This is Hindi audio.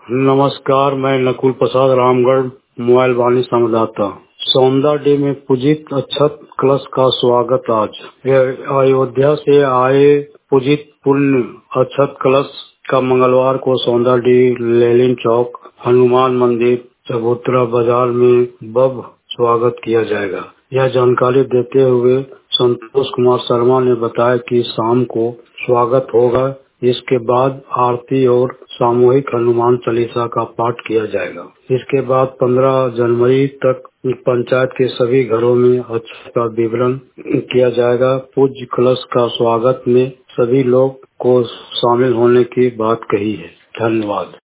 नमस्कार, मैं नकुल प्रसाद रामगढ़ मोबाइल वाणी संवाददाता। सौंदरडीह में पूजित अक्षत कलश का स्वागत आज। अयोध्या से आए पूजित पुण्य अक्षत कलश का मंगलवार को सौंदरडीह लेलिन चौक हनुमान मंदिर चबूतरा बाजार में भव्य स्वागत किया जाएगा। यह जानकारी देते हुए संतोष कुमार शर्मा ने बताया कि शाम को स्वागत होगा। इसके बाद आरती और सामूहिक हनुमान चालीसा का पाठ किया जाएगा। इसके बाद 15 जनवरी तक पंचायत के सभी घरों में अक्षत का वितरण किया जाएगा। पूज्य कलश का स्वागत में सभी लोग को शामिल होने की बात कही है। धन्यवाद।